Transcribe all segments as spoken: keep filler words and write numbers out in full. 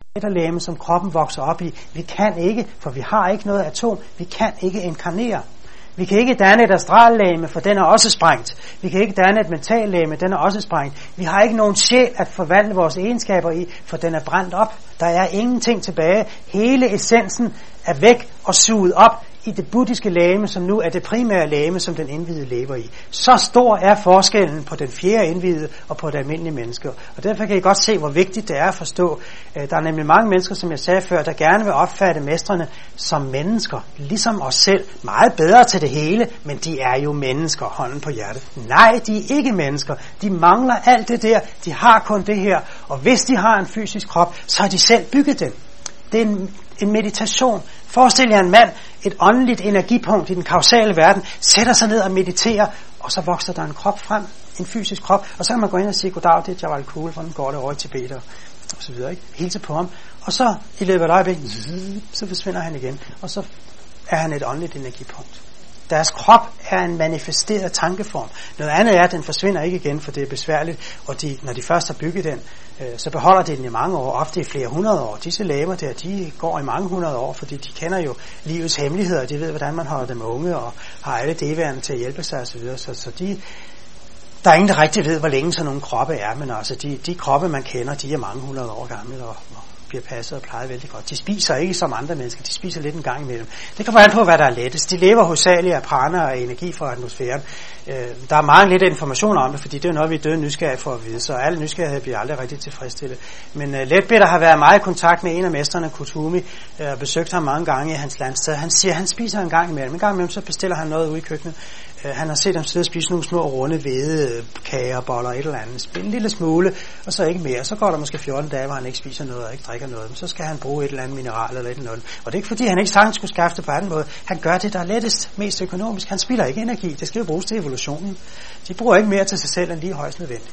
læme, som kroppen vokser op i. Vi kan ikke, for vi har ikke noget atom. Vi kan ikke inkarnere. Vi kan ikke danne et astrallæme, for den er også sprængt. Vi kan ikke danne et mentallæme, den er også sprængt. Vi har ikke nogen sjæl at forvandle vores egenskaber i, for den er brændt op. Der er ingenting tilbage. Hele essensen er væk og suget op i det buddhiske læme, som nu er det primære læme, som den indvidede lever i. Så stor er forskellen på den fjerde indvidede og på det almindelige menneske. Og derfor kan I godt se, hvor vigtigt det er at forstå. Der er nemlig mange mennesker, som jeg sagde før, der gerne vil opfatte mestrene som mennesker, ligesom os selv. Meget bedre til det hele, men de er jo mennesker, hånden på hjertet. Nej, de er ikke mennesker. De mangler alt det der. De har kun det her. Og hvis de har en fysisk krop, så har de selv bygget den. Det er en, en meditation. Forestil jer en mand, et åndeligt energipunkt i den kausale verden, sætter sig ned og mediterer, og så vokser der en krop frem, en fysisk krop, og så kan man gå ind og sige, goddag, det er Jawal Kul, hvordan går det over i Tibet, og så videre, ikke? Hilse på ham, og så i løbet af et øjeblik, så forsvinder han igen, og så er han et åndeligt energipunkt. Deres krop er en manifesteret tankeform. Noget andet er, at den forsvinder ikke igen, for det er besværligt, og de, når de først har bygget den, øh, så beholder de den i mange år, ofte i flere hundrede år. Disse læmer der, de går i mange hundrede år, fordi de kender jo livets hemmeligheder, de ved, hvordan man holder dem unge, og har alle deværende til at hjælpe sig osv. Så, så de, der er ingen, der rigtig ved, hvor længe sådan nogle kroppe er, men altså de, de kroppe, man kender, de er mange hundrede år gamle, og, og bliver passet og plejet vældig godt. De spiser ikke som andre mennesker, de spiser lidt en gang imellem. Det kommer an på, hvad der er lettest. De lever hovedsageligt af prana og energi fra atmosfæren. Øh, der er meget lidt information om det, fordi det er noget, vi er døde nysgerrige for at vide, så alle nysgerrighed bliver aldrig rigtig tilfredsstillet. Men øh, Letbitter har været meget i kontakt med en af mestrene, Kutumi, og øh, besøgt ham mange gange i hans landsted. Han siger, at han spiser en gang imellem. En gang imellem, så bestiller han noget ude i køkkenet. Øh, han har set ham sidde og spise nogle små runde hvede, kager, boller, et eller andet. Spille en lille smule, og så ikke mere. Så går der måske fjorten dage, hvor han ikke spiser noget og ikke drikker noget. Men så skal han bruge et eller andet mineral eller et eller andet. Og det er ikke fordi, han ikke sagtens skulle skaffe det på anden måde. Han gør det, der er lettest, mest økonomisk. Han spilder ikke energi. Det skal jo bruges til evolutionen. De bruger ikke mere til sig selv end lige højst nødvendigt.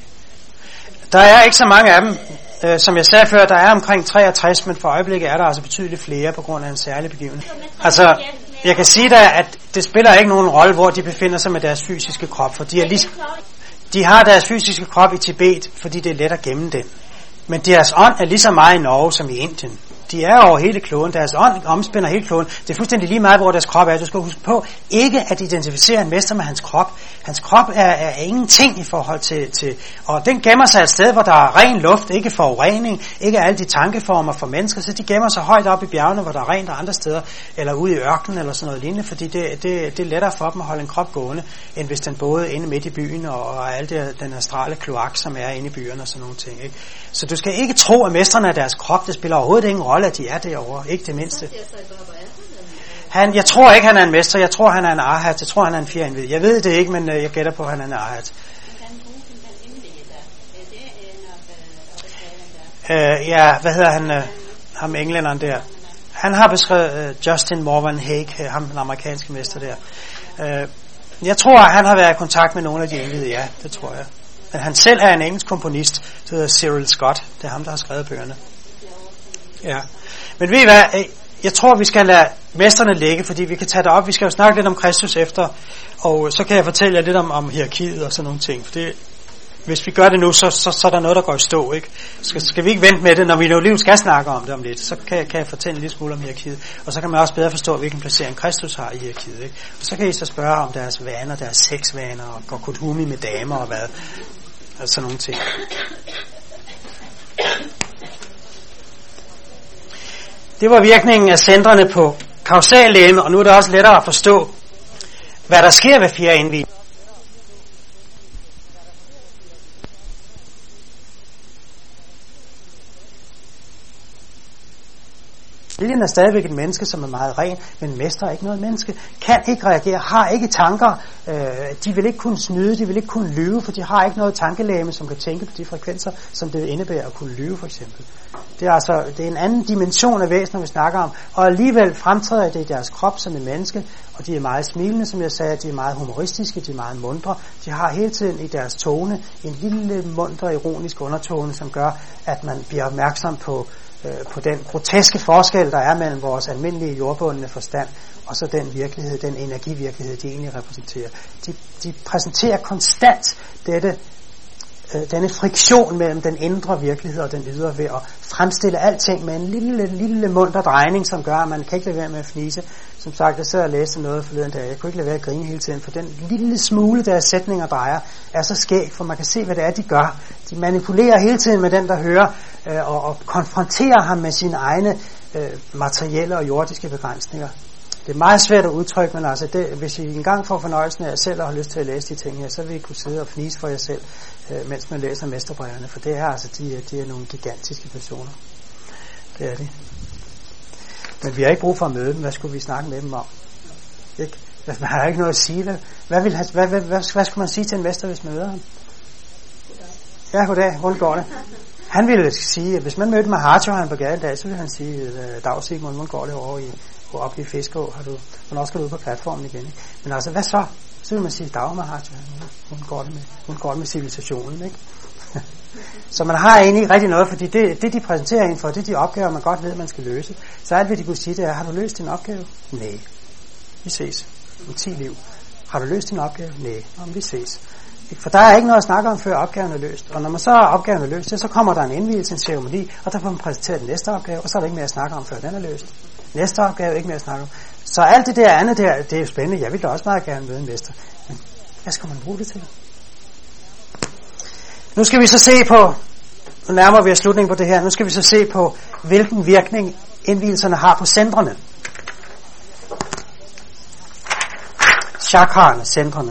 Der er ikke så mange af dem. Øh, som jeg sagde før, der er omkring treogtres, men for øjeblikket er der altså betydeligt flere på grund af en særlig begivenhed. Altså, jeg kan sige dig, at det spiller ikke nogen rolle, hvor de befinder sig med deres fysiske krop, for de, er lige, de har deres fysiske krop i Tibet, fordi det er let at gemme den. Men deres ånd er lige så meget i Norge som i Indien. De er over hele kloden. Deres ånd omspænder hele kloden. Det er fuldstændig lige meget, hvor deres krop er. Du skal huske på ikke at identificere en mester med hans krop. Hans krop er, er ingenting i forhold til, til... Og den gemmer sig et sted, hvor der er ren luft, ikke forurening, ikke alle de tankeformer for mennesker. Så de gemmer sig højt op i bjergene, hvor der er rent andre steder, eller ude i ørkenen eller sådan noget lignende, fordi det, det, det er lettere for dem at holde en krop gående, end hvis den både inde midt i byen og, og alt det, den astrale kloak, som er inde i byerne og sådan nogle ting. Ikke? Så du skal ikke tro, at mestrene af deres krop, det spiller overhovedet ingen rolle, at de er derovre. Ikke det mindste. Han, jeg tror ikke, han er en mester. Jeg tror, han er en arhat. Jeg tror, han er en fjerindvid. Jeg ved det ikke, men jeg gætter på, at han er en arhat. Uh, ja, hvad hedder han? Uh, ham englænderen der. Han har beskrevet uh, Justin Morvan Hague, uh, ham den amerikanske mester der. Uh, jeg tror, han har været i kontakt med nogle af de indvidede. Ja, det tror jeg. Men han selv er en engelsk komponist, der hedder Cyril Scott. Det er ham, der har skrevet bøgerne. Ja. Men ved I hvad? Jeg tror, vi skal lade mesterne ligge, fordi vi kan tage det op. Vi skal jo snakke lidt om Kristus efter, og så kan jeg fortælle jer lidt om, om hierarkiet og sådan nogle ting. For det, hvis vi gør det nu, så, så, så er der noget, der går i stå. Ikke? Skal, skal vi ikke vente med det, når vi nu lige skal snakke om det om lidt, så kan, kan jeg fortælle en lille smule om hierarkiet. Og så kan man også bedre forstå, hvilken placering Kristus har i hierarkiet. Ikke? Og så kan I så spørge om deres vaner, deres sexvaner, og går Kutumi med damer og hvad. Og sådan nogle ting. Det var virkningen af centrene på kausallegeme, og nu er det også lettere at forstå, hvad der sker ved fjerde indvielse. Liljen er stadigvæk et menneske, som er meget ren, men mester er ikke noget menneske, kan ikke reagere, har ikke tanker, øh, de vil ikke kunne snyde, de vil ikke kunne lyve, for de har ikke noget tankelæme, som kan tænke på de frekvenser, som det indebærer at kunne lyve for eksempel. Det er altså det er en anden dimension af væsener, vi snakker om, og alligevel fremtræder det i deres krop som et menneske, og de er meget smilende, som jeg sagde, de er meget humoristiske, de er meget mundre, de har hele tiden i deres tone en lille munter ironisk undertone, som gør, at man bliver opmærksom på på den groteske forskel, der er mellem vores almindelige jordbundne forstand, og så den virkelighed, den energivirkelighed, de egentlig repræsenterer. De, de præsenterer konstant dette øh, denne friktion mellem den indre virkelighed og den ydre ved at fremstille alting med en lille, lille munter drejning, som gør, at man kan ikke lade være med at fnise. Som sagt, jeg sad og læste noget forleden dag. Jeg kunne ikke lade være at grine hele tiden, for den lille smule, der sætninger drejer, er så skæg, for man kan se, hvad det er, de gør. De manipulerer hele tiden med den, der hører, øh, og, og konfronterer ham med sine egne øh, materielle og jordiske begrænsninger. Det er meget svært at udtrykke, men altså det, hvis I engang får fornøjelsen af jer selv og har lyst til at læse de ting her, så vil I kunne sidde og fnise for jer selv, øh, mens man læser mesterbrevene, for det er altså, de, de er nogle gigantiske personer. Det er de. Men vi har ikke brug for at møde dem. Hvad skulle vi snakke med dem om? Ikke? Man har ikke noget at sige. Hvad, hvad, vil, hvad, hvad, hvad, hvad skulle man sige til en mester, hvis man møder ham? Ja, goddag. Hvordan går det? Han ville sige, at hvis man mødte Mahatma på gaden i dag, så ville han sige, dag Sigmund, hvordan går det over i op i Fiskå? Har du, hvornår skal du ud på platformen igen? Ikke? Men altså, hvad så? Så vil man sige, dag Mahatma, hvordan går det med, hvordan går det med civilisationen, ikke? Så man har egentlig rigtig noget, fordi det, det de præsenterer en for, det er de opgaver, man godt ved, man skal løse. Så alt hvad de kunne sige, det er, har du løst din opgave? Nej. Vi ses. Om ti liv. Har du løst din opgave? Nej. Om vi ses. For der er ikke noget at snakke om, før opgaven er løst. Og når man så er opgaven er løst, så kommer der en indvielse, en ceremoni, og der får man præsenteret den næste opgave, og så er der ikke mere at snakke om, før den er løst. Næste opgave ikke mere at snakke om. Så alt det der andet der, det er jo spændende. Jeg vil da også meget gerne møde en mester. Men hvad skal man bruge det til? Nu skal vi så se på, nu nærmer vi os slutningen på det her, nu skal vi så se på, hvilken virkning indvielserne har på centrene. Chakraerne, centrene.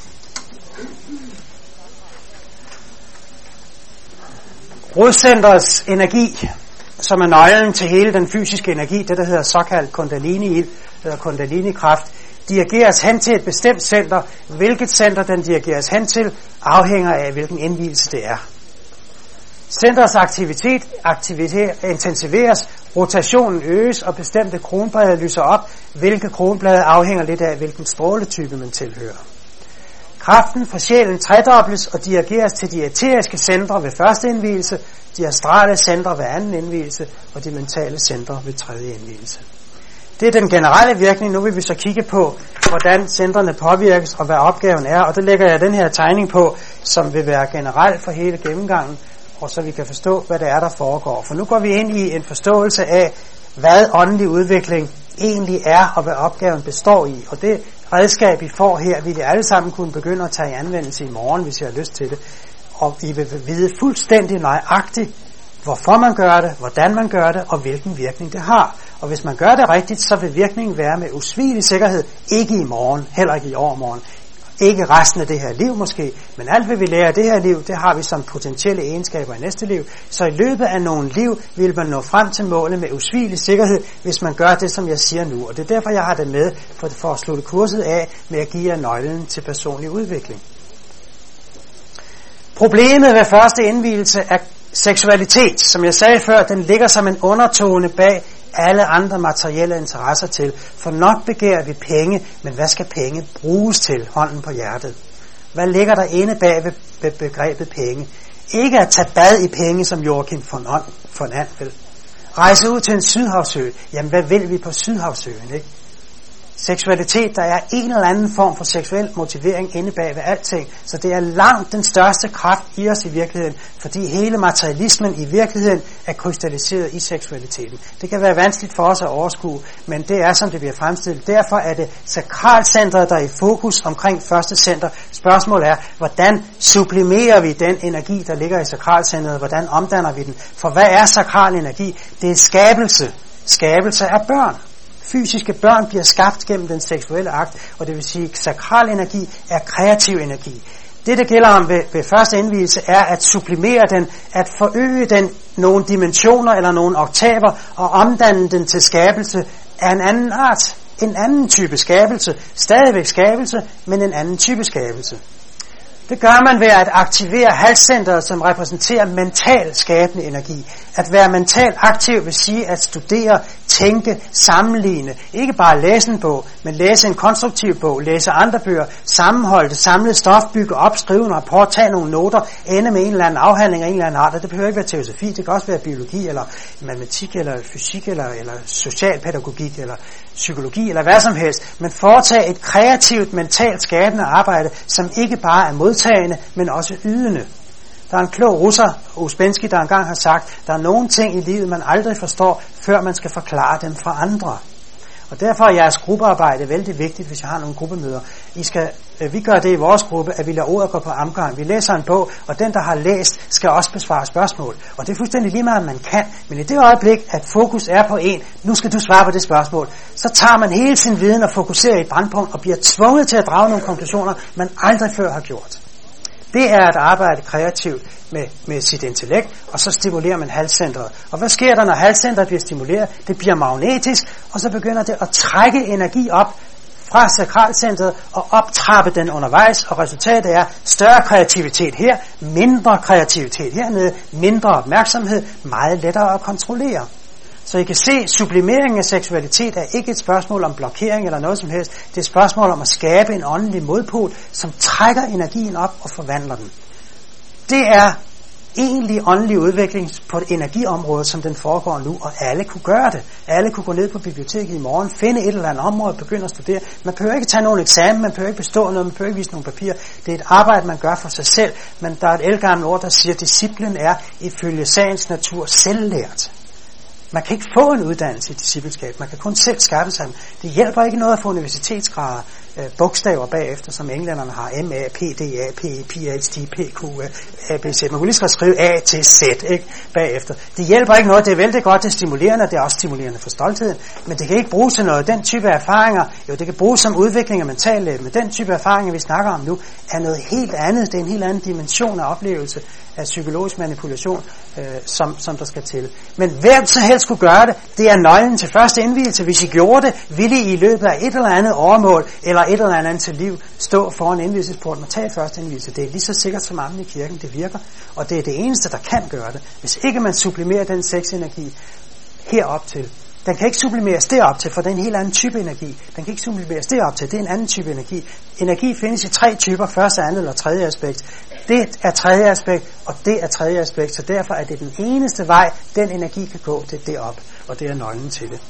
Rodcenterets energi, som er nøglen til hele den fysiske energi, det der hedder såkaldt kundalini-ild, eller kundalini-kraft, dirigeres hen til et bestemt center. Hvilket center den dirigeres hen til, afhænger af, hvilken indvielse det er. Centers aktivitet, aktivitet intensiveres, rotationen øges, og bestemte kronblade lyser op. Hvilke kronblade afhænger lidt af, hvilken stråletype man tilhører. Kraften fra sjælen tredobles og dirigeres til de æteriske centre ved første indvielse, de astrale centre ved anden indvielse, og de mentale centre ved tredje indvielse. Det er den generelle virkning. Nu vil vi så kigge på, hvordan centrene påvirkes og hvad opgaven er. Og der lægger jeg den her tegning på, som vil være generel for hele gennemgangen, og så vi kan forstå, hvad det er, der foregår. For nu går vi ind i en forståelse af, hvad åndelig udvikling egentlig er, og hvad opgaven består i. Og det redskab, I får her, vil I alle sammen kunne begynde at tage i anvendelse i morgen, hvis I har lyst til det. Og I vil vide fuldstændig nøjagtigt, hvorfor man gør det, hvordan man gør det, og hvilken virkning det har. Og hvis man gør det rigtigt, så vil virkningen være med usvigelig sikkerhed, ikke i morgen, heller ikke i overmorgen. Ikke resten af det her liv måske, men alt hvad vi lærer af det her liv, det har vi som potentielle egenskaber i næste liv. Så i løbet af nogle liv vil man nå frem til målet med usvigelig sikkerhed, hvis man gør det, som jeg siger nu. Og det er derfor, jeg har det med for, for at slutte kurset af med at give jer nøglen til personlig udvikling. Problemet ved første indvielse er seksualitet. Som jeg sagde før, den ligger som en undertone bag alle andre materielle interesser til. For nok begærer vi penge, men hvad skal penge bruges til? Hånden på hjertet. Hvad ligger der inde bag ved begrebet penge? Ikke at tage bad i penge, som Joachim von And vil. Rejse ud til en Sydhavsø. Jamen, hvad vil vi på Sydhavsøen, ikke? Seksualitet, der er en eller anden form for seksuel motivering inde bag ved alting, så det er langt den største kraft i os i virkeligheden, fordi hele materialismen i virkeligheden er krystalliseret i seksualiteten. Det kan være vanskeligt for os at overskue, men det er, som det bliver fremstillet. Derfor er det sakralcentret, der er i fokus omkring første center. Spørgsmålet er, hvordan sublimerer vi den energi, der ligger i sakralcentret? Hvordan omdanner vi den? For hvad er sakral energi? Det er skabelse. Skabelse af børn. Fysiske børn bliver skabt gennem den seksuelle akt, og det vil sige, at sakral energi er kreativ energi. Det, der gælder om ved, ved første indvielse, er at sublimere den, at forøge den nogle dimensioner eller nogle oktaver, og omdanne den til skabelse af en anden art. En anden type skabelse. Stadigvæk skabelse, men en anden type skabelse. Det gør man ved at aktivere halscenteret, som repræsenterer mental skabende energi. At være mentalt aktiv vil sige at studere, tænke, sammenligne. Ikke bare læse en bog, men læse en konstruktiv bog, læse andre bøger, sammenholde, samle stof, bygge op, skrive en rapport, tage nogle noter, ende med en eller anden afhandling af en eller anden art. Det behøver ikke være teosofi, det kan også være biologi, eller matematik, eller fysik, eller, eller socialpædagogik, eller psykologi, eller hvad som helst. Men foretage et kreativt, mentalt skabende arbejde, som ikke bare er modtagende, men også ydende. Der er en klog russer, Uspensky, der engang har sagt, der er nogle ting i livet, man aldrig forstår, før man skal forklare dem for andre. Og derfor er jeres gruppearbejde vældig vigtigt, hvis jeg har nogle gruppemøder. I skal, øh, vi gør det i vores gruppe, at vi lader ordet gå på omgang. Vi læser en bog, og den, der har læst, skal også besvare spørgsmål. Og det er fuldstændig lige meget, man kan. Men i det øjeblik, at fokus er på en, nu skal du svare på det spørgsmål, så tager man hele sin viden og fokuserer i et brandpunkt, og bliver tvunget til at drage nogle konklusioner, man aldrig før har gjort. Det er at arbejde kreativt med, med sit intellekt, og så stimulerer man halscentret. Og hvad sker der, når halscentret bliver stimuleret? Det bliver magnetisk, og så begynder det at trække energi op fra sakralcentret og optrappe den undervejs, og resultatet er større kreativitet her, mindre kreativitet hernede, mindre opmærksomhed, meget lettere at kontrollere. Så I kan se, sublimering af seksualitet er ikke et spørgsmål om blokering eller noget som helst. Det er et spørgsmål om at skabe en åndelig modpol, som trækker energien op og forvandler den. Det er egentlig åndelig udvikling på et energiområde, som den foregår nu, og alle kunne gøre det. Alle kunne gå ned på biblioteket i morgen, finde et eller andet område, begynde at studere. Man behøver ikke tage nogen eksamen, man behøver ikke bestå noget, man behøver ikke vise nogle papirer. Det er et arbejde, man gør for sig selv, men der er et ældgammelt ord, der siger, at disciplen er ifølge sagens natur selvlært. Man kan ikke få en uddannelse i discipleskab, man kan kun selv skaffe sig den. Det hjælper ikke noget at få universitetsgrader, øh, bogstaver bagefter, som englænderne har, M A, P D A, P H D, P Q, A B C. Man kunne lige så skrive A til Z, ikke, bagefter. Det hjælper ikke noget, det er vældig godt, det er stimulerende, det er også stimulerende for stoltheden, men det kan ikke bruges til noget. Den type erfaringer, jo det kan bruges som udvikling af mentallæb, men den type erfaringer, vi snakker om nu, er noget helt andet. Det er en helt anden dimension af oplevelse af psykologisk manipulation, øh, som, som der skal til. Men hvem så helst skulle gøre det, det er nøglen til første indvielse. Hvis I gjorde det, ville I i løbet af et eller andet overmål, eller et eller andet til liv, stå foran indvielsesporten og tage første indvielse. Det er lige så sikkert som amen i kirken, det virker. Og det er det eneste, der kan gøre det. Hvis ikke man sublimerer den sexenergi herop til, den kan ikke sublimeres derop til, for det er en helt anden type energi. Den kan ikke sublimeres derop til, det er en anden type energi. Energi findes i tre typer, første, andet eller tredje aspekt. Det er tredje aspekt, og det er tredje aspekt, så derfor er det den eneste vej, den energi kan gå, det er derop, og det er nøglen til det.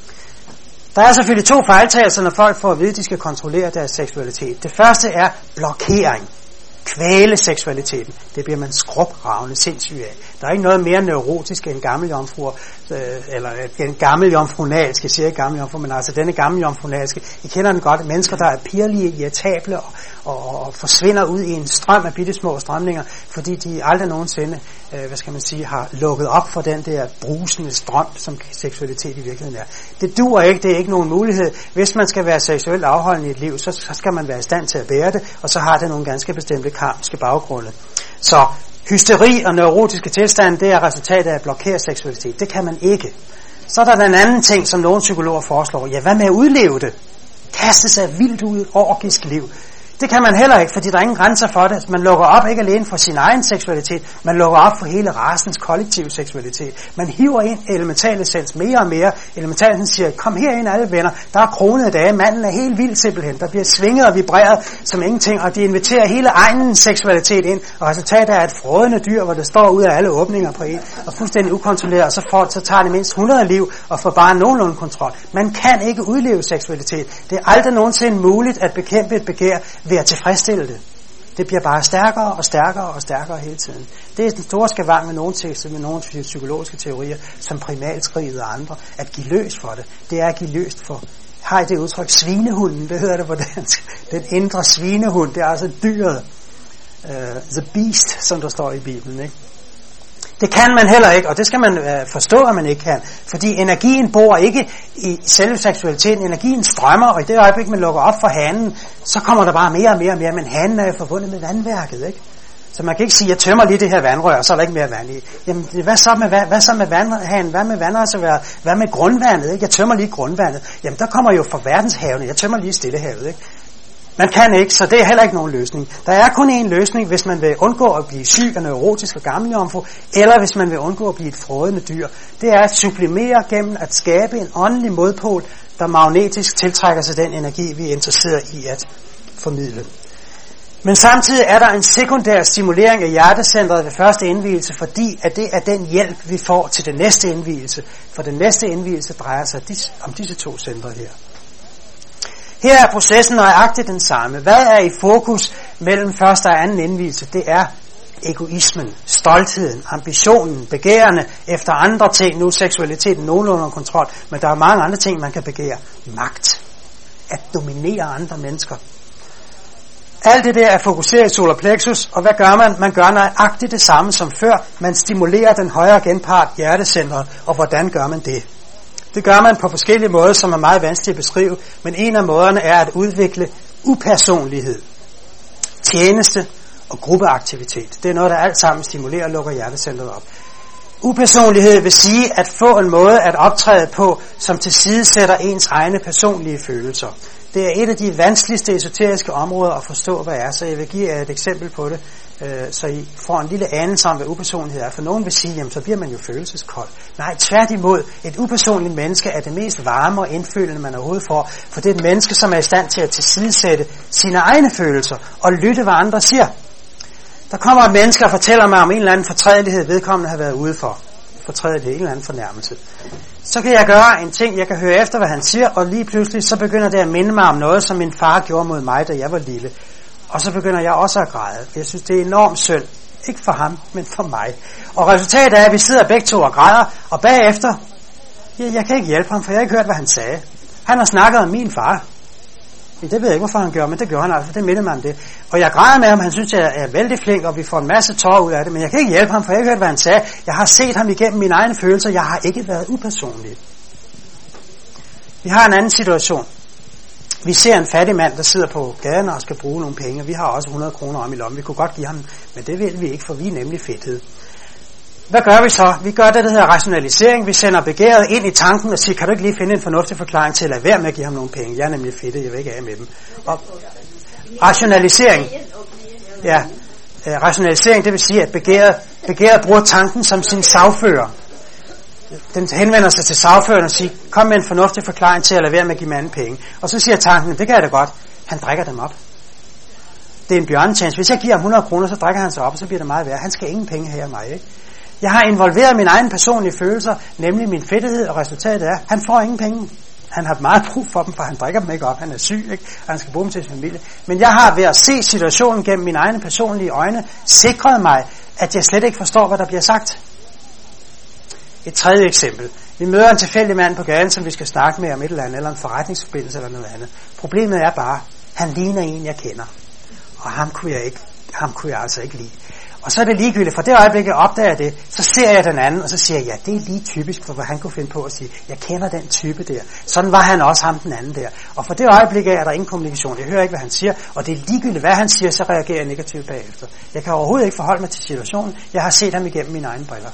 Der er selvfølgelig to fejltagelser, når folk får at vide, at de skal kontrollere deres seksualitet. Det første er blokering. Kvæle seksualiteten. Det bliver man skrubravende sindssyg af. Der er ikke noget mere neurotisk end gammeljomfruer, øh, eller en gammeljomfrunalske, jeg siger ikke gammeljomfru, men altså denne gammeljomfrunalske. I kender den godt. Mennesker, der er pirlige, irritable og, og, og forsvinder ud i en strøm af bittesmå strømninger, fordi de aldrig nogensinde, øh, hvad skal man sige, har lukket op for den der brusende strøm, som seksualitet i virkeligheden er. Det duer ikke, det er ikke nogen mulighed. Hvis man skal være seksuelt afholdende i et liv, så, så skal man være i stand til at bære det, og så har det nogle ganske bestemte karmiske baggrunde. Så hysteri og neurotiske tilstande, det er resultatet af at blokere seksualitet. Det kan man ikke. Så er der den anden ting, som nogle psykologer foreslår. Ja, hvad med at udleve det? Kaste sig vildt ud i et orgisk liv. Det kan man heller ikke, fordi der er ingen grænser for det. Man lukker op ikke alene for sin egen seksualitet, man lukker op for hele racens kollektive seksualitet. Man hiver ind elementale essens mere og mere. Elementalen siger, kom herind alle venner, der er kronede dage, manden er helt vild simpelthen, der bliver svinget og vibreret som ingenting, og de inviterer hele egen seksualitet ind, og resultatet er et frådende dyr, hvor det står ud af alle åbninger på en, og fuldstændig ukontrolleret, og så, får, så tager det mindst hundrede liv, og får bare nogenlunde kontrol. Man kan ikke udleve seksualitet. Det er aldrig nogensinde muligt at bekæmpe et begær ved at tilfredsstille det. Det bliver bare stærkere og stærkere og stærkere hele tiden. Det er den store skavang med nogle tekster, med nogle psykologiske teorier, som primalskriget og andre, at give løs for det. Det er at give løst for, har I det udtryk, svinehunden, det hedder det på dansk. Den indre svinehund, det er altså dyret. Uh, the beast, som der står i Bibelen, ikke? Det kan man heller ikke, og det skal man øh, forstå, at man ikke kan. Fordi energien bor ikke i selve seksualiteten. Energien strømmer, og i det øjeblik, man lukker op for hanen, så kommer der bare mere og mere og mere. Men hanen er jo forbundet med vandværket, ikke? Så man kan ikke sige, jeg tømmer lige det her vandrør, og så er der ikke mere vand i. Jamen, hvad så med, hvad, hvad så med vandhanen? Hvad med vandreservoiret? Hvad med grundvandet, ikke? Jeg tømmer lige grundvandet. Jamen, der kommer jo fra verdenshavene. Jeg tømmer lige Stillehavet, ikke? Man kan ikke, så det er heller ikke nogen løsning. Der er kun én løsning, hvis man vil undgå at blive syg og neurotisk og gammeljomfru, eller hvis man vil undgå at blive et frådende dyr. Det er at sublimere gennem at skabe en åndelig modpol, der magnetisk tiltrækker sig den energi, vi er interesseret i at formidle. Men samtidig er der en sekundær stimulering af hjertecentret ved første indvielse, fordi at det er den hjælp, vi får til den næste indvielse. For den næste indvielse drejer sig om disse to centre her. Her er processen nøjagtigt den samme. Hvad er i fokus mellem første og anden indvielse? Det er egoismen, stoltheden, ambitionen, begærende efter andre ting. Nu er seksualiteten nogenlunde under kontrol, men der er mange andre ting, man kan begære. Magt. At dominere andre mennesker. Alt det der er fokuseret i solar plexus, og hvad gør man? Man gør nøjagtigt det samme som før. Man stimulerer den højre genpart, hjertecentret, og hvordan gør man det? Det gør man på forskellige måder, som er meget vanskeligt at beskrive, men en af måderne er at udvikle upersonlighed, tjeneste og gruppeaktivitet. Det er noget, der alt sammen stimulerer og lukker hjertecentret op. Upersonlighed vil sige at få en måde at optræde på, som tilsidesætter ens egne personlige følelser. Det er et af de vanskeligste esoteriske områder at forstå, hvad er, så jeg vil give jer et eksempel på det, så I får en lille anelse om, hvad upersonlighed er. For nogen vil sige, jamen så bliver man jo følelseskold. Nej, tværtimod, et upersonligt menneske er det mest varme og indfølende, man overhovedet får, for det er et menneske, som er i stand til at tilsidesætte sine egne følelser og lytte, hvad andre siger. Der kommer et menneske og fortæller mig om en eller anden fortrædelighed, vedkommende har været ude for. Fortrædelighed, en eller anden fornærmelse. Så kan jeg gøre en ting, jeg kan høre efter, hvad han siger, og lige pludselig så begynder det at minde mig om noget, som min far gjorde mod mig, da jeg var lille. Og så begynder jeg også at græde. Jeg synes, det er enormt synd. Ikke for ham, men for mig. Og resultatet er, at vi sidder begge to og græder, og bagefter, ja, jeg kan ikke hjælpe ham, for jeg har ikke hørt, hvad han sagde. Han har snakket om min far. Ja, det ved jeg ikke, hvorfor han gjorde, men det gjorde han altså, det minder mig om det. Og jeg græder med ham, han synes, jeg er vældig flink, og vi får en masse tårer ud af det, men jeg kan ikke hjælpe ham, for jeg har ikke hørt, hvad han sagde. Jeg har set ham igennem mine egne følelser, jeg har ikke været upersonlig. Vi har en anden situation. Vi ser en fattig mand, der sidder på gaden og skal bruge nogle penge. Vi har også hundrede kroner om i lommen. Vi kunne godt give ham, men det vil vi ikke, for vi er nemlig fedthed. Hvad gør vi så? Vi gør det, der hedder rationalisering. Vi sender begæret ind i tanken og siger, kan du ikke lige finde en fornuftig forklaring til at lade være med at give ham nogle penge? Jeg er nemlig fedtet, jeg vil ikke af med dem. Og rationalisering. Ja, rationalisering, det vil sige, at begæret, begæret bruger tanken som sin sagfører. Den henvender sig til sagføreren og siger, kom med en fornuftig forklaring til at lade være med at give manden penge. Og så siger tanken, det kan jeg da godt. Han drikker dem op. Det er en bjørnetjeneste. Hvis jeg giver ham hundrede kroner, så drikker han sig op, og så bliver det meget værre. Han skal ingen penge have af mig, ikke? Jeg har involveret mine egne personlige følelser, nemlig min fedthed, og resultatet er, han får ingen penge. Han har meget brug for dem, for han drikker dem ikke op. Han er syg, ikke? Og han skal bruge dem til sin familie. Men jeg har ved at se situationen gennem mine egne personlige øjne, sikret mig, at jeg slet ikke forstår, hvad der bliver sagt. Et tredje eksempel. Vi møder en tilfældig mand på gaden, som vi skal snakke med om et eller andet, eller en forretningsforbindelse eller noget andet. Problemet er bare, han ligner en, jeg kender. Og ham kunne jeg, ikke, ham kunne jeg altså ikke lide. Og så er det ligegyldigt, for det øjeblik, jeg opdager det, så ser jeg den anden, og så siger jeg, ja, det er lige typisk for, hvad han kunne finde på at sige, jeg kender den type der. Sådan var han også, ham den anden der. Og for det øjeblik er der ingen kommunikation. Jeg hører ikke, hvad han siger, og det er ligegyldigt, hvad han siger, så reagerer jeg negativt bagefter. Jeg kan overhovedet ikke forholde mig til situationen. Jeg har set ham igennem mine egne briller.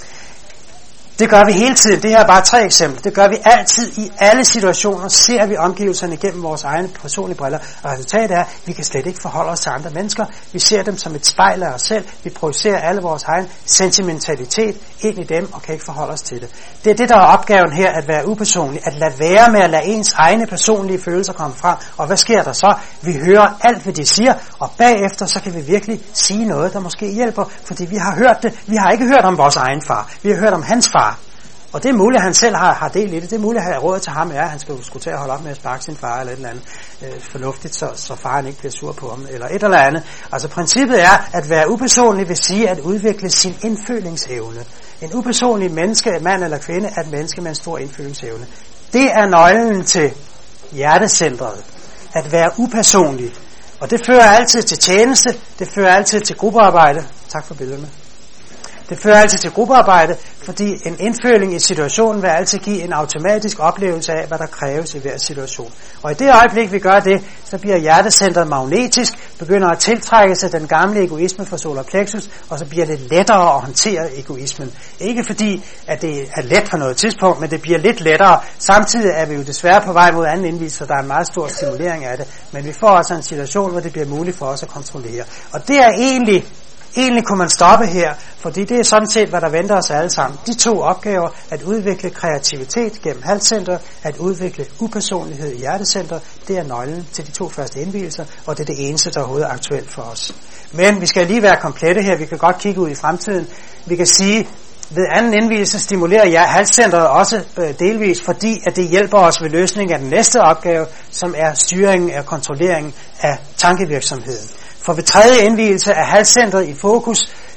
Det gør vi hele tiden. Det her er bare tre eksempler. Det gør vi altid i alle situationer. Ser vi omgivelserne igennem vores egne personlige briller. Og resultatet er, at vi kan slet ikke forholde os til andre mennesker. Vi ser dem som et spejl af os selv. Vi projicerer alle vores egen sentimentalitet ind i dem og kan ikke forholde os til det. Det er det, der er opgaven her, at være upersonlig. At lade være med at lade ens egne personlige følelser komme frem. Og hvad sker der så? Vi hører alt, hvad de siger, og bagefter så kan vi virkelig sige noget, der måske hjælper. Fordi vi har hørt det. Vi har ikke hørt om vores egen far. Vi har hørt om hans far. Og det er muligt, at han selv har, har del i det. Det er muligt, at råd til ham er, at han skal skulle til at holde op med at sparke sin far eller et eller andet øh, fornuftigt, så, så faren ikke bliver sur på ham, eller et eller andet. Altså princippet er, at være upersonlig vil sige at udvikle sin indfølingsevne. En upersonlig menneske, mand eller kvinde, er et menneske med en stor indfølingsevne. Det er nøglen til hjertecentret. At være upersonlig. Og det fører altid til tjeneste, det fører altid til gruppearbejde. Tak for billederne. Det fører altid til gruppearbejde, fordi en indføling i situationen vil altid give en automatisk oplevelse af, hvad der kræves i hver situation. Og i det øjeblik, vi gør det, så bliver hjertecentret magnetisk, begynder at tiltrække sig den gamle egoisme fra solar plexus, og så bliver det lettere at håndtere egoismen. Ikke fordi, at det er let på noget tidspunkt, men det bliver lidt lettere. Samtidig er vi jo desværre på vej mod anden indvist, så der er en meget stor stimulering af det. Men vi får også en situation, hvor det bliver muligt for os at kontrollere. Og det er egentlig... Egentlig kunne man stoppe her, fordi det er sådan set, hvad der venter os alle sammen. De to opgaver, at udvikle kreativitet gennem halscenter, at udvikle upersonlighed i hjertecenter, det er nøglen til de to første indvielser, og det er det eneste, der er overhovedet aktuelt for os. Men vi skal lige være komplette her, vi kan godt kigge ud i fremtiden. Vi kan sige, ved anden indvielse stimulerer jeg halscentret også øh, delvis, fordi at det hjælper os ved løsningen af den næste opgave, som er styringen af kontrolleringen af tankevirksomheden. For ved tredje indvielse er halscentret i fokus,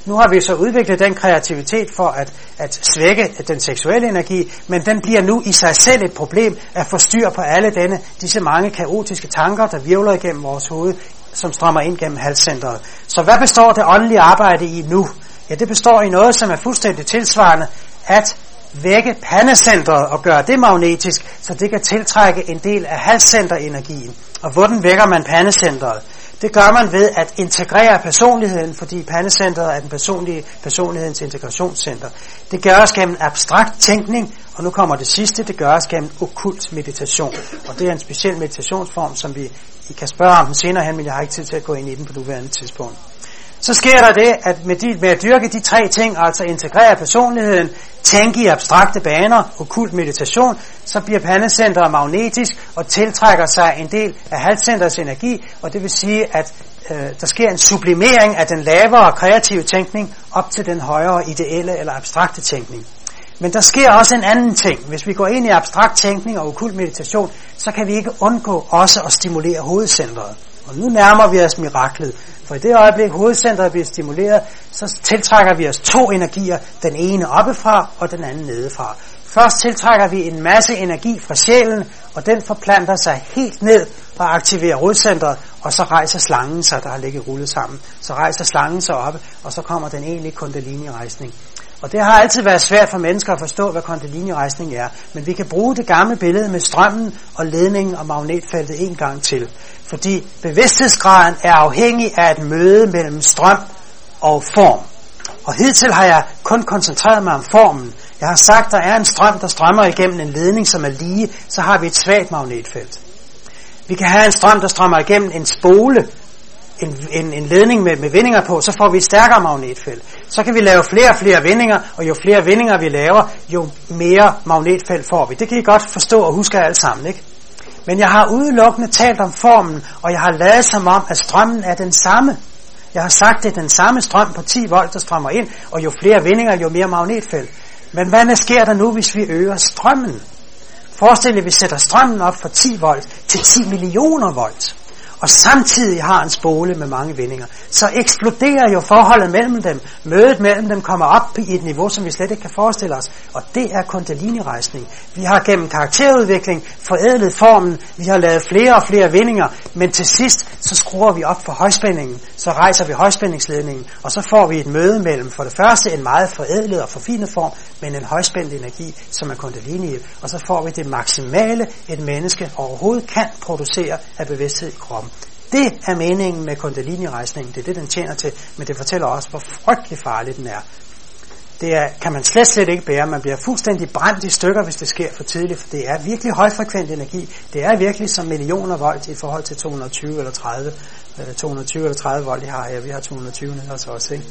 Nu har vi så udviklet den kreativitet for at, at svække den seksuelle energi, men den bliver nu i sig selv et problem at få styr på alle denne, disse mange kaotiske tanker, der virvler igennem vores hoved, som strømmer ind gennem halscenteret. Så hvad består det åndelige arbejde i nu? Ja, det består i noget, som er fuldstændig tilsvarende, at vække pandecentret og gøre det magnetisk, så det kan tiltrække en del af halscenterenergien. Og hvordan vækker man pandecentret? Det gør man ved at integrere personligheden, fordi pandecentret er den personlige personlighedens integrationscenter. Det gøres gennem abstrakt tænkning, og nu kommer det sidste, det gøres gennem okkult meditation. Og det er en speciel meditationsform, som vi I kan spørge om den senere hen, men jeg har ikke tid til at gå ind i den på nuværende tidspunkt. Så sker der det, at med, de, med at dyrke de tre ting, altså integrere personligheden, tænke i abstrakte baner, okkult meditation, så bliver pandecentret magnetisk og tiltrækker sig en del af halscenterets energi, og det vil sige, at øh, der sker en sublimering af den lavere kreative tænkning op til den højere ideelle eller abstrakte tænkning. Men der sker også en anden ting. Hvis vi går ind i abstrakt tænkning og okkult meditation, så kan vi ikke undgå også at stimulere hovedcentret. Og nu nærmer vi os miraklet. For i det øjeblik hovedcentret bliver stimuleret, så tiltrækker vi os to energier, den ene oppefra og den anden nedefra. Først tiltrækker vi en masse energi fra sjælen, og den forplanter sig helt ned og aktiverer rodcentret, og så rejser slangen sig, der har ligget rullet sammen. Så rejser slangen sig oppe, og så kommer den egentlige kundalini-rejsning. Og det har altid været svært for mennesker at forstå, hvad kundalini-rejsning er. Men vi kan bruge det gamle billede med strømmen og ledningen og magnetfeltet en gang til. Fordi bevidsthedsgraden er afhængig af et møde mellem strøm og form. Og hidtil har jeg kun koncentreret mig om formen. Jeg har sagt, at der er en strøm, der strømmer igennem en ledning, som er lige, så har vi et svagt magnetfelt. Vi kan have en strøm, der strømmer igennem en spole, En, en, en ledning med, med vindinger på, så får vi et stærkere magnetfelt. Så kan vi lave flere og flere vindinger, og jo flere vindinger vi laver, jo mere magnetfelt får vi. Det kan I godt forstå og huske alt sammen, ikke? Men jeg har udelukkende talt om formen, og jeg har lavet som om, at strømmen er den samme. Jeg har sagt, det er den samme strøm på ti volt, der strømmer ind, og jo flere vindinger, jo mere magnetfelt. Men hvad sker der nu, hvis vi øger strømmen? Forestil jer, at vi sætter strømmen op fra ti volt til ti millioner volt. Og samtidig har en spole med mange vindinger, så eksploderer jo forholdet mellem dem. Mødet mellem dem kommer op i et niveau, som vi slet ikke kan forestille os. Og det er kundalini-rejsning. Vi har gennem karakterudvikling forædlet formen. Vi har lavet flere og flere vindinger. Men til sidst, så skruer vi op for højspændingen. Så rejser vi højspændingsledningen. Og så får vi et møde mellem for det første en meget forædlet og forfinet form, men en højspændt energi, som er kundalini. Og så får vi det maksimale, et menneske overhovedet kan producere af bevidsthed i kroppen. Det er meningen med kundalini-rejsningen. Det er det, den tjener til, men det fortæller også, hvor frygtelig farlig den er. Det er, kan man slet slet ikke bære. Man bliver fuldstændig brændt i stykker, hvis det sker for tidligt, for det er virkelig højfrekvent energi. Det er virkelig som millioner volt i forhold til to hundrede og tyve eller tredive. to hundrede og tyve eller tredive volt, I har her. Vi har to hundrede og tyve hos os, ikke?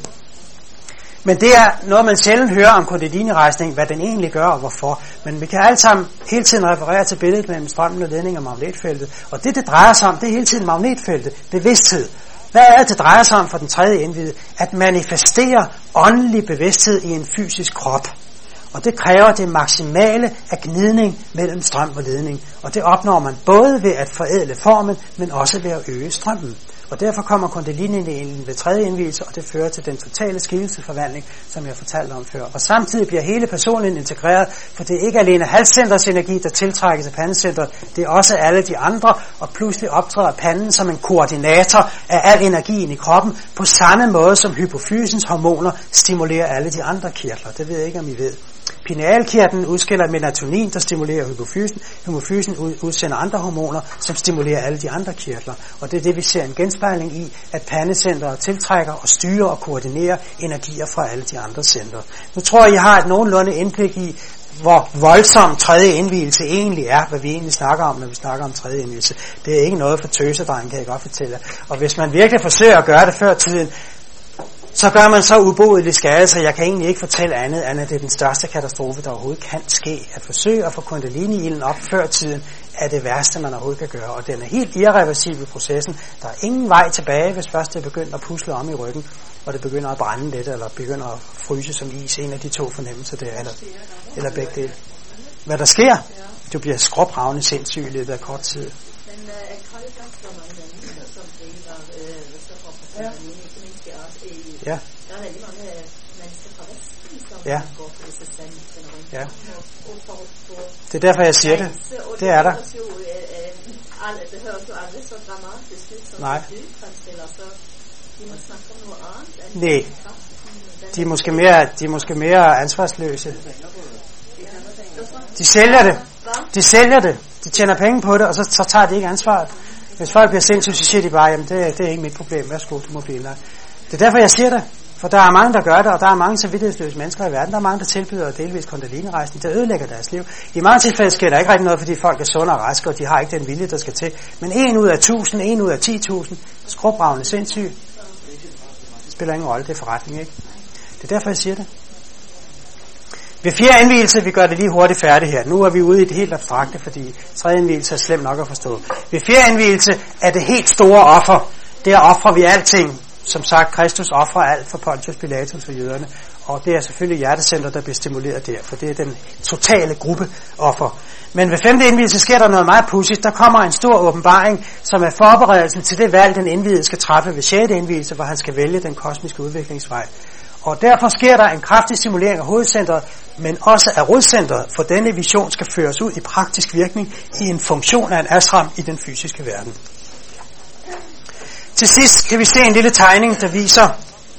Men det er noget, man sjældent hører om kundalini-rejsning, hvad den egentlig gør og hvorfor. Men vi kan alle sammen hele tiden referere til billedet mellem strømmen og ledning og magnetfeltet. Og det, det drejer sig om, det er hele tiden magnetfeltet, bevidsthed. Hvad er det, det drejer sig om for den tredje indvid? At manifestere åndelig bevidsthed i en fysisk krop. Og det kræver det maksimale af gnidning mellem strøm og ledning. Og det opnår man både ved at forædle formen, men også ved at øge strømmen. Og derfor kommer kundalini ind ved tredje indvielse, og det fører til den totale skikkelseforvandling, som jeg fortalte om før. Og samtidig bliver hele personen integreret, for det er ikke alene halscentrets energi, der tiltrækkes af pandecentret, det er også alle de andre, og pludselig optræder panden som en koordinator af al energien i kroppen, på samme måde som hypofysens hormoner stimulerer alle de andre kirtler. Det ved jeg ikke, om I ved. Pinealkirtlen udskiller melatonin, der stimulerer hypofysen. Hypofysen udsender andre hormoner, som stimulerer alle de andre kirtler. Og det er det, vi ser en genspejling i, at pandecentret tiltrækker og styrer og koordinerer energier fra alle de andre centre. Nu tror jeg, I har et nogenlunde indblik i, hvor voldsom tredje indvielse egentlig er, hvad vi egentlig snakker om, når vi snakker om tredje indvielse. Det er ikke noget for tøsedrenge, kan jeg godt fortælle. Og hvis man virkelig forsøger at gøre det før tiden, så gør man så ubodelig skade, så jeg kan egentlig ikke fortælle andet, end at det er den største katastrofe, der overhovedet kan ske. At forsøge at få kundalini-ilden op før tiden er det værste, man overhovedet kan gøre. Og den er helt irreversibel processen. Der er ingen vej tilbage, hvis først det begynder at pusle om i ryggen, og det begynder at brænde lidt, eller begynder at fryse som is. En af de to fornemmelser, det er, eller, eller begge dele. Hvad der sker? Du bliver skråbravende sindssyg i løbet af kort tid. Men jeg har ikke så mange mennesker, som deler, hvad der får på kundalini, som ikke også i... Ja. Der er veldig mange mennesker fra Vesten som ja. går på disse sendelsene rundt. Ja. Og, og for, for det er derfor, jeg siger det. Det er der. Jo, øh, alle, det høres jo aldrig så dramatisk ud, som Nej. du fremstiller, så de må snakke om noget andet. Nej. De er måske mere, de er måske mere ansvarsløse. De sælger det. De sælger det. De tjener penge på det, og så, så tager de ikke ansvaret. Hvis folk bliver sindssyge, så siger de bare, jamen det, det er ikke mit problem. Værsgo, du må blive indlagt. Det er derfor, jeg siger det. For der er mange, der gør det, og der er mange samvittighedsløse mennesker i verden. Der er mange, der tilbyder delvis kondolinerejsen. Det ødelægger deres liv. I mange tilfælde sker der ikke rigtig noget, fordi folk er sunde og raske, og de har ikke den vilje, der skal til. Men en ud af tusind, en ud af ti tusind, skrubravne sindssyge. Det spiller ingen rolle, det er forretning, ikke? Det er derfor, jeg siger det. Ved fjerde indvielse, vi gør det lige hurtigt færdigt her. Nu er vi ude i det helt abstrakte, fordi tredje indvielse er slemt nok at forstå. Ved fjerde indvielse er det helt store offer. Der offrer vi alting. Som sagt, Kristus offrer alt for Pontius Pilatus og jøderne. Og det er selvfølgelig hjertecenter, der bliver stimuleret der, for det er den totale gruppe offer. Men ved femte indvielse sker der noget meget pudsigt. Der kommer en stor åbenbaring, som er forberedelsen til det valg, den indvidede skal træffe ved sjette indvielse, hvor han skal vælge den kosmiske udviklingsvej. Og derfor sker der en kraftig stimulering af hovedcentret, men også af rodcentret, for denne vision skal føres ud i praktisk virkning i en funktion af en ashram i den fysiske verden. Til sidst kan vi se en lille tegning, der viser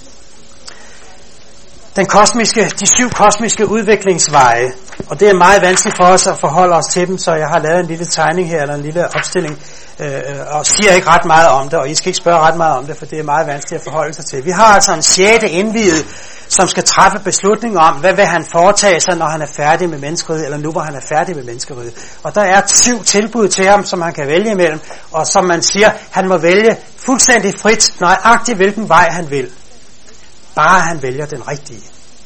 den kosmiske, de syv kosmiske udviklingsveje. Og det er meget vanskeligt for os at forholde os til dem, så jeg har lavet en lille tegning her, eller en lille opstilling, øh, og siger ikke ret meget om det, og I skal ikke spørge ret meget om det, for det er meget vanskeligt at forholde sig til. Vi har altså en sjette indviet, som skal træffe beslutning om, hvad vil han foretage sig, når han er færdig med menneskeriget, eller nu hvor han er færdig med menneskeriget. Og der er syv tilbud til ham, som han kan vælge imellem, og som man siger, han må vælge fuldstændig frit, nøjagtigt hvilken vej han vil. Bare han vælger den rigtige.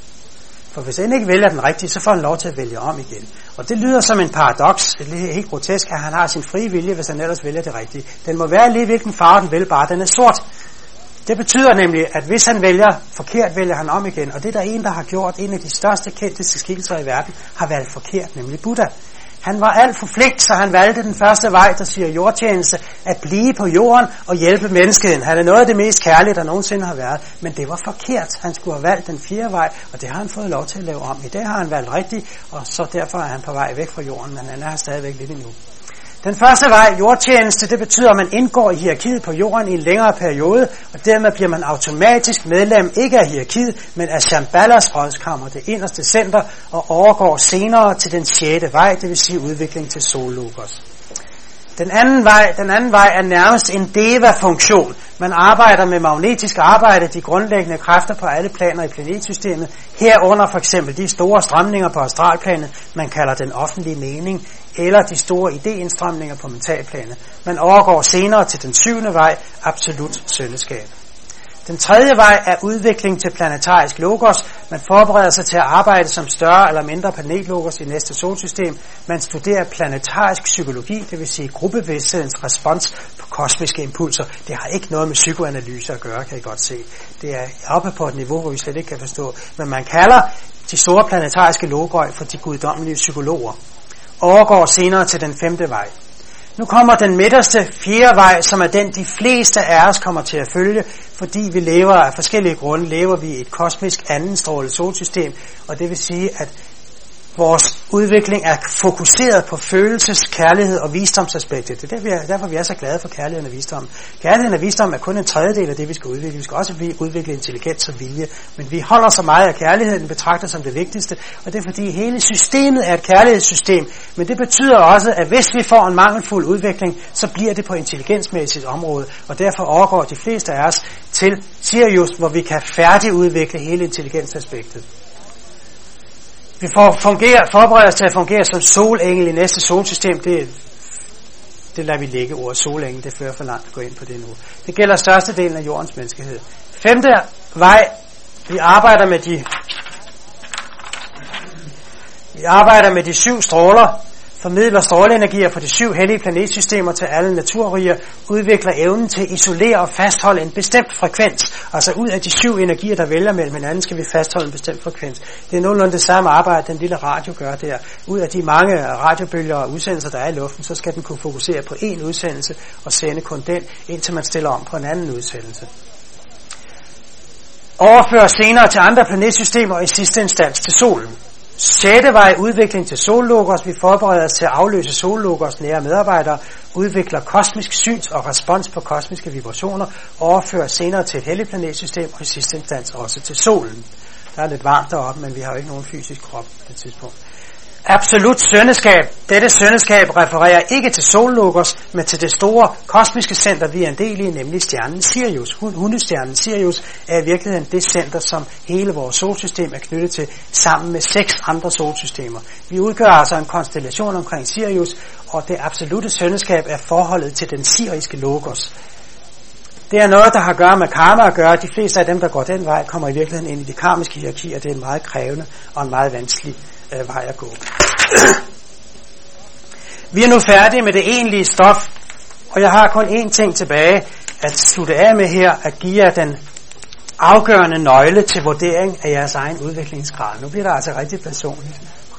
For hvis han ikke vælger den rigtige, så får han lov til at vælge om igen. Og det lyder som en paradoks, det er helt grotesk, at han har sin frie vilje, hvis han ellers vælger det rigtige. Den må være lige hvilken farve den vil, bare den er sort. Det betyder nemlig, at hvis han vælger forkert, vælger han om igen. Og det er der en, der har gjort, en af de største kendte skikkelser i verden, har valgt forkert, nemlig Buddha. Han var alt for flink, så han valgte den første vej, der siger jordtjeneste, at blive på jorden og hjælpe menneskeheden. Han er noget af det mest kærlige, der nogensinde har været. Men det var forkert. Han skulle have valgt den fjerde vej, og det har han fået lov til at lave om. I dag har han valgt rigtigt, og så derfor er han på vej væk fra jorden, men han er stadigvæk lidt endnu. Den første vej, jordtjeneste, det betyder, at man indgår i hierarkiet på jorden i en længere periode, og dermed bliver man automatisk medlem, ikke af hierarkiet, men af Shambhalas rådskammer, det inderste center, og overgår senere til den sjette vej, det vil sige udvikling til Sollogos. Den anden vej, den anden vej er nærmest en deva-funktion. Man arbejder med magnetisk arbejde, de grundlæggende kræfter på alle planer i planetsystemet, herunder for eksempel de store strømninger på astralplanet, man kalder den offentlige mening, eller de store idéindstrømninger på mentalplanet. Man overgår senere til den syvende vej, absolut søndeskab. Den tredje vej er udvikling til planetarisk logos. Man forbereder sig til at arbejde som større eller mindre planetlogos i næste solsystem. Man studerer planetarisk psykologi, det vil sige gruppevidsthedens respons på kosmiske impulser. Det har ikke noget med psykoanalyse at gøre, kan I godt se. Det er oppe på et niveau, hvor vi slet ikke kan forstå. Men man kalder de store planetariske logoi for de guddommelige psykologer. Overgår senere til den femte vej. Nu kommer den midterste fjerde vej, som er den, de fleste af os kommer til at følge, fordi vi lever af forskellige grunde, lever vi i et kosmisk andenstrålet solsystem, og det vil sige, at vores udvikling er fokuseret på følelses-, kærlighed og visdomsaspektet. Det er derfor, vi er, derfor, vi er så glade for kærligheden og visdom. Kærligheden og visdom er kun en tredjedel af det, vi skal udvikle. Vi skal også udvikle intelligens og vilje. Men vi holder så meget af kærligheden, betragter som det vigtigste, og det er fordi hele systemet er et kærlighedssystem. Men det betyder også, at hvis vi får en mangelfuld udvikling, så bliver det på intelligensmæssigt område, og derfor overgår de fleste af os til Sirius, hvor vi kan færdigudvikle hele intelligensaspektet. Vi får fungere, forbereder os til at fungere som solengel i næste solsystem. Det, det lader vi lægge ordet solengel, det fører for langt at gå ind på det nu. Det gælder størstedelen af jordens menneskehed. Femte vej, vi arbejder med de, vi arbejder med de syv stråler, formidler stråleenergier på de syv hellige planetsystemer til alle naturriger, udvikler evnen til at isolere og fastholde en bestemt frekvens. Altså ud af de syv energier, der vælger mellem hinanden, skal vi fastholde en bestemt frekvens. Det er nogenlunde det samme arbejde, den lille radio gør der. Ud af de mange radiobølger og udsendelser, der er i luften, så skal den kunne fokusere på én udsendelse og sende kun den, indtil man stiller om på en anden udsendelse. overføres senere til andre planetsystemer og i sidste instans til solen. Sjette vej udvikling til sollogos. Vi forbereder os til at afløse sollogos nære medarbejdere, udvikler kosmisk syns og respons på kosmiske vibrationer, overføres senere til et helligt planetsystem og i sidste instans også til solen. Der er lidt varmt deroppe, men vi har jo ikke nogen fysisk krop på det tidspunkt. Absolut søndeskab. Dette søndeskab refererer ikke til sollogos, men til det store kosmiske center, vi er en del i, nemlig stjernen Sirius. Hundestjernen Sirius er i virkeligheden det center, som hele vores solsystem er knyttet til, sammen med seks andre solsystemer. Vi udgør altså en konstellation omkring Sirius, og det absolute søndeskab er forholdet til den siriske logos. Det er noget, der har at gøre med karma at gøre. De fleste af dem, der går den vej, kommer i virkeligheden ind i de karmiske hierarkier. Det er en meget krævende og en meget vanskelig øh, vej at gå. Vi er nu færdige med det egentlige stof, og jeg har kun én ting tilbage at slutte af med her, at give jer den afgørende nøgle til vurdering af jeres egen udviklingsgrad. Nu bliver det altså rigtig personligt.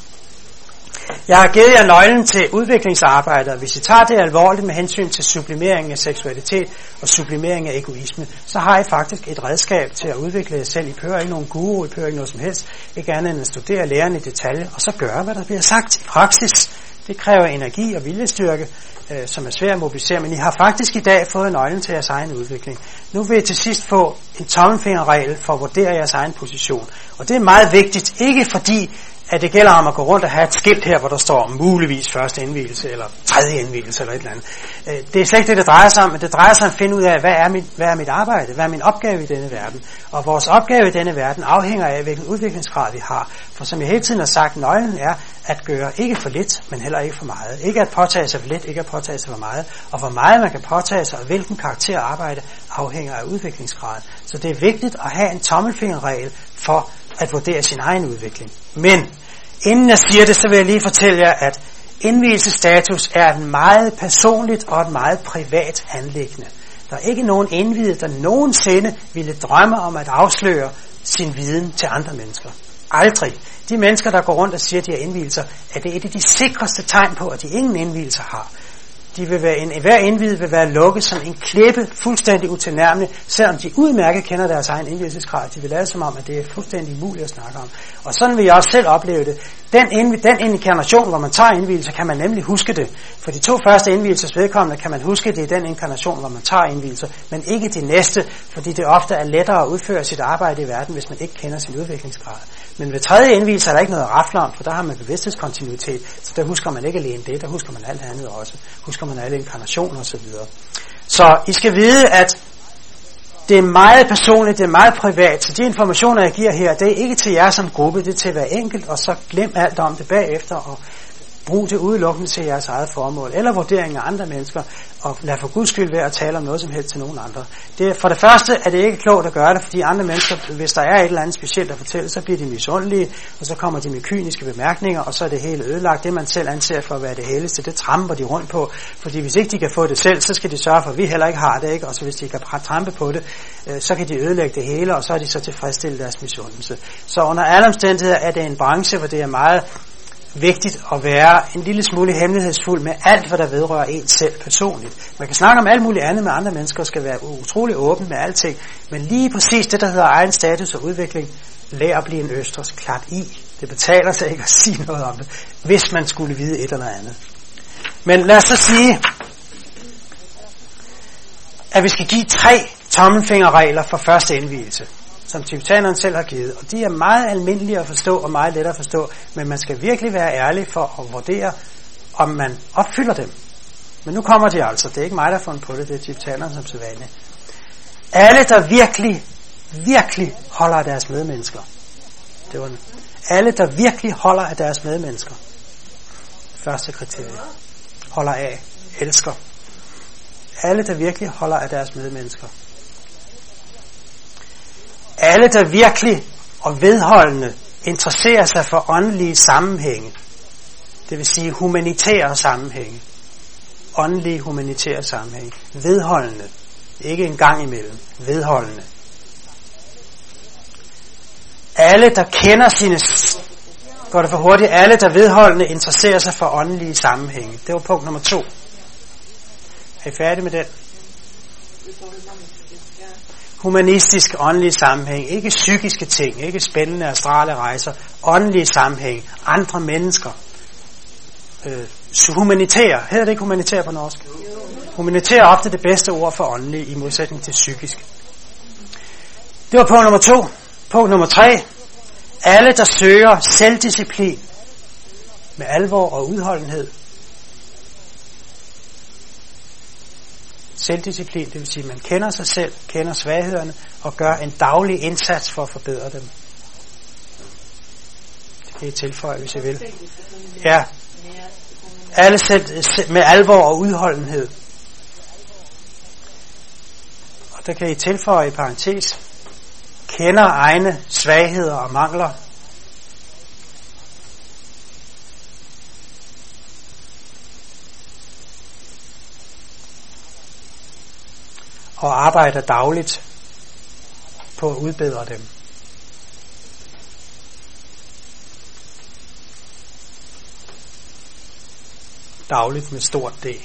Jeg har givet jer nøglen til udviklingsarbejdet, og hvis I tager det alvorligt med hensyn til sublimering af seksualitet og sublimering af egoisme, så har I faktisk et redskab til at udvikle jer selv. I behøver ikke nogen guru, I behøver ikke noget som helst. Ikke andet end at studere læren i detalje, og så gøre, hvad der bliver sagt i praksis. Det kræver energi og viljestyrke, øh, som er svært at mobilisere, men I har faktisk i dag fået nøglen til jeres egen udvikling. Nu vil I til sidst få en tommelfingerregel for at vurdere jeres egen position. Og det er meget vigtigt, ikke fordi at det gælder om at gå rundt og have et skilt her, hvor der står muligvis første indvielse, eller tredje indvielse, eller et eller andet. Det er slet ikke det, det drejer sig om, men det drejer sig om at finde ud af, hvad er, mit, hvad er mit arbejde, hvad er min opgave i denne verden. Og vores opgave i denne verden afhænger af, hvilken udviklingsgrad vi har. For som jeg hele tiden har sagt, nøglen er at gøre ikke for lidt, men heller ikke for meget. Ikke at påtage sig for lidt, ikke at påtage sig for meget. Og hvor meget man kan påtage sig, og hvilken karakter arbejde afhænger af udviklingsgraden. Så det er vigtigt at have en tommelfingerregel for at vurdere sin egen udvikling. Men inden jeg siger det, så vil jeg lige fortælle jer, at indvielsesstatus er et meget personligt og et meget privat anliggende. Der er ikke nogen indviet, der nogensinde ville drømme om at afsløre sin viden til andre mennesker. Aldrig. De mennesker, der går rundt og siger, at de har indvielser, er det et af de sikreste tegn på, at de ingen indvielser har. De vil være en, hver indviet vil være lukket som en klippe, fuldstændig utilnærmelig, selvom de udmærket kender deres egen indvielsesgrad. De vil lade som om, at det er fuldstændig muligt at snakke om. Og sådan vil jeg også selv opleve det. Den, indv- den inkarnation, hvor man tager indvielser, kan man nemlig huske det. For de to første indvielses vedkommende kan man huske det i den inkarnation, hvor man tager indvielser, men ikke de næste, fordi det ofte er lettere at udføre sit arbejde i verden, hvis man ikke kender sin udviklingsgrad. Men ved tredje indvielse er der ikke noget at rafle om, for der har man bevidsthedskontinuitet, så der husker man ikke alene det, der husker man alt andet også. Husker man alle inkarnationer osv. Så I skal vide, at det er meget personligt, det er meget privat, så de informationer, jeg giver her, det er ikke til jer som gruppe, det er til hver enkelt, og så glem alt om det bagefter, og brug det udelukkende til jeres eget formål, eller vurdering af andre mennesker, og lad for guds skyld være at tale om noget som helst til nogen andre. Det, for det første er det ikke klogt at gøre det, fordi andre mennesker, hvis der er et eller andet specielt at fortælle, så bliver de misundelige, og så kommer de med kyniske bemærkninger, og så er det hele ødelagt. Det man selv anser for at være det helligste, det tramper de rundt på, fordi hvis ikke de kan få det selv, så skal de sørge for, at vi heller ikke har det, ikke? Og så hvis de kan trampe på det, så kan de ødelægge det hele, og så er de så tilfredsstillet deres misundelse. Så under alle omstændigheder er det en branche, hvor det er meget vigtigt at være en lille smule hemmelighedsfuld med alt, hvad der vedrører en selv personligt. Man kan snakke om alt muligt andet med andre mennesker, og skal være utrolig åben med alting, men lige præcis det, der hedder egen status og udvikling, lær at blive en østers klat i. Det betaler sig ikke at sige noget om det, hvis man skulle vide et eller andet. Men lad os så sige, at vi skal give tre tommelfingerregler for første indvielse, som tibetanerne selv har givet, og de er meget almindelige at forstå og meget let at forstå, men man skal virkelig være ærlig for at vurdere, om man opfylder dem. Men nu kommer de altså, det er ikke mig, der har fundet på det, det er tibetanerne som sædvanligt. Alle, der virkelig, virkelig holder af deres medmennesker, det var den. Alle, der virkelig holder af deres medmennesker, første kriterie, holder af, elsker. Alle, der virkelig holder af deres medmennesker. Alle, der virkelig og vedholdende interesserer sig for åndelige sammenhænge, det vil sige humanitære sammenhænge, åndelige humanitære sammenhænge, vedholdende, ikke en gang imellem, vedholdende. Alle, der kender sine, går det for hurtigt, alle, der vedholdende interesserer sig for åndelige sammenhænge. Det var punkt nummer to. Er I færdige med den? humanistisk, åndelig sammenhæng, ikke psykiske ting, ikke spændende astrale rejser, åndelige sammenhæng, andre mennesker. Øh, humanitær, hedder det ikke humanitær på norsk? Humanitær er ofte det bedste ord for åndelig, i modsætning til psykisk. Det var punkt nummer to. Punkt nummer tre. Alle, der søger selvdisciplin med alvor og udholdenhed. Selvdisciplin, det vil sige, at man kender sig selv, kender svaghederne og gør en daglig indsats for at forbedre dem. Det kan I tilføje, hvis I vil. Ja. Alle selv med alvor og udholdenhed. Og der kan I tilføje i parentes. Kender egne svagheder og mangler. Og arbejder dagligt på at udbedre dem. Dagligt med stort D.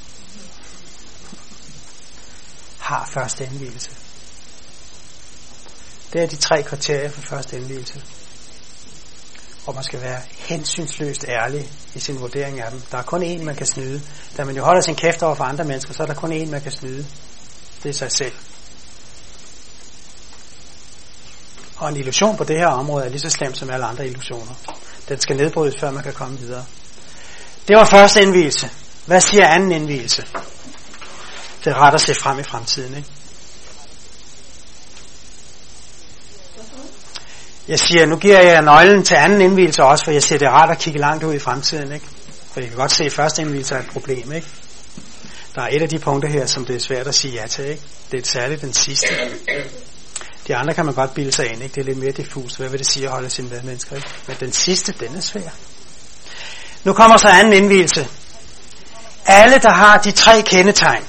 Har første indvielse. Det er de tre kriterier for første indvielse. Og man skal være hensynsløst ærlig i sin vurdering af dem. Der er kun én, man kan snyde. Da man jo holder sin kæft over for andre mennesker, så er der kun én, man kan snyde. Det er sig selv. Og en illusion på det her område er lige så slemt som alle andre illusioner. Den skal nedbrydes, før man kan komme videre. Det var første indvielse. Hvad siger anden indvielse? Det er ret at se frem i fremtiden, ikke? Jeg siger, nu giver jeg nøglen til anden indvielse også, for jeg siger, det er rart at kigge langt ud i fremtiden, ikke? For jeg kan godt se, at første indvielse er et problem, ikke? Der er et af de punkter her, som det er svært at sige ja til, ikke? Det er særligt den sidste. De andre kan man godt bilde sig ind, ikke? Det er lidt mere diffust. Hvad vil det sige at holde sine medmennesker, ikke? Men den sidste, den er svær. Nu kommer så anden indvielse. Alle, der har de tre kendetegn,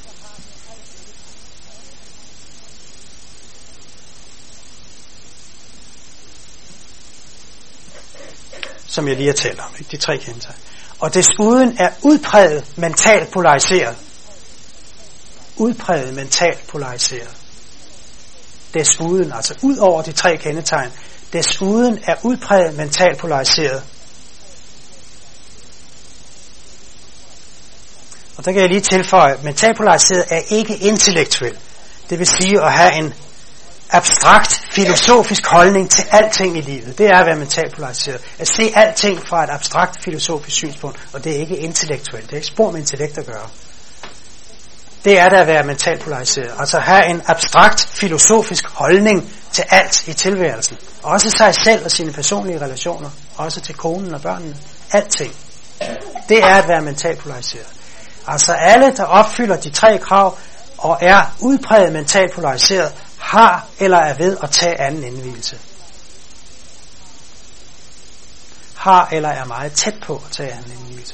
som jeg lige har talt om, ikke? De tre kendetegn. Og desuden er udpræget mentalt polariseret. Udpræget mentalt polariseret. Desuden, altså ud over de tre kendetegn, desuden er udpræget mentalt polariseret. Og der kan jeg lige tilføje, mentalt polariseret er ikke intellektuel. Det vil sige at have en abstrakt filosofisk holdning til alting i livet. Det er at være mentalt polariseret. At se alting fra et abstrakt filosofisk synspunkt, og det er ikke intellektuelt. Det er ikke spor med intellekt at gøre. Det er det at være mentalt polariseret. Altså at have en abstrakt filosofisk holdning til alt i tilværelsen. Også sig selv og sine personlige relationer. Også til konen og børnene. Alting. Det er at være mentalt polariseret. Altså alle, der opfylder de tre krav og er udpræget mentalt polariseret, har eller er ved at tage anden indvielse. Har eller er meget tæt på at tage anden indvielse.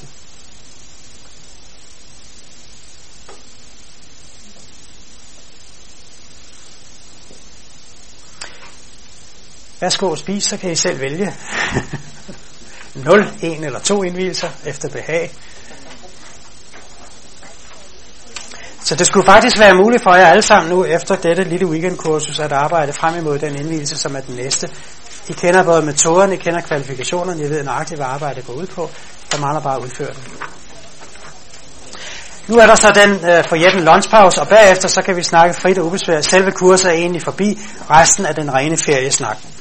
Værsgo at spise, så kan I selv vælge. nul, en eller to indvielser efter behag. Så det skulle faktisk være muligt for jer alle sammen nu, efter dette lille weekendkursus, at arbejde frem imod den indvielse, som er den næste. I kender både metoderne, I kender kvalifikationerne, I ved nøjagtigt, hvad arbejdet går ud på. Der mangler bare at udføre det. Nu er der så den øh, forjætten lunchpause, og bagefter så kan vi snakke frit og ubesværet. Selve kurset er egentlig forbi, resten af den rene feriesnak.